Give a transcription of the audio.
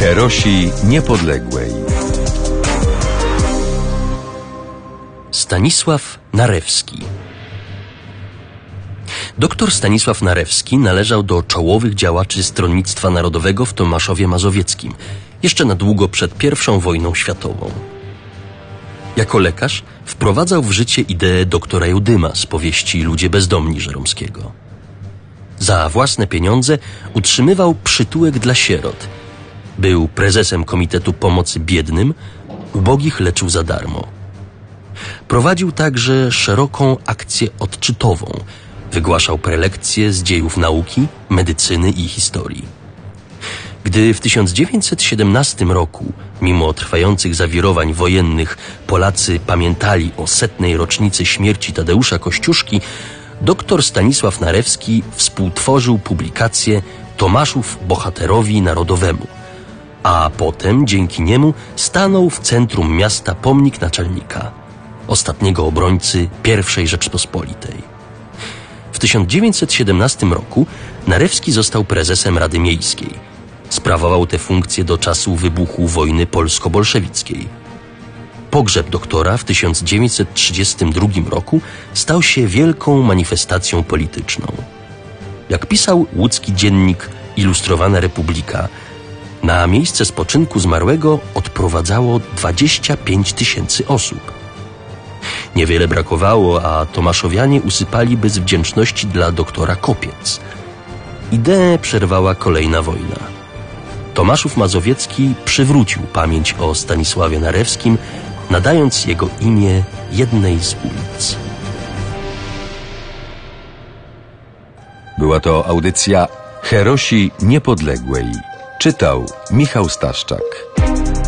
Herosi Niepodległej. Stanisław Narewski. Doktor Stanisław Narewski należał do czołowych działaczy Stronnictwa Narodowego w Tomaszowie Mazowieckim, jeszcze na długo przed I wojną światową. Jako lekarz wprowadzał w życie ideę doktora Judyma z powieści Ludzie bezdomni Żeromskiego. Za własne pieniądze utrzymywał przytułek dla sierot. Był prezesem Komitetu Pomocy Biednym, ubogich leczył za darmo. Prowadził także szeroką akcję odczytową. Wygłaszał prelekcje z dziejów nauki, medycyny i historii. Gdy w 1917 roku, mimo trwających zawirowań wojennych, Polacy pamiętali o 100. rocznicy śmierci Tadeusza Kościuszki, dr Stanisław Narewski współtworzył publikację Tomaszów bohaterowi narodowemu, a potem dzięki niemu stanął w centrum miasta pomnik naczelnika, ostatniego obrońcy I Rzeczpospolitej. W 1917 roku Narewski został prezesem Rady Miejskiej. Sprawował tę funkcję do czasu wybuchu wojny polsko-bolszewickiej. Pogrzeb doktora w 1932 roku stał się wielką manifestacją polityczną. Jak pisał łódzki dziennik Ilustrowana Republika, na miejsce spoczynku zmarłego odprowadzało 25 000 osób. Niewiele brakowało, a tomaszowianie usypali bez wdzięczności dla doktora kopiec. Ideę przerwała kolejna wojna. Tomaszów Mazowiecki przywrócił pamięć o Stanisławie Narewskim, nadając jego imię jednej z ulic. Była to audycja Herosi Niepodległej. Czytał Michał Staszczak.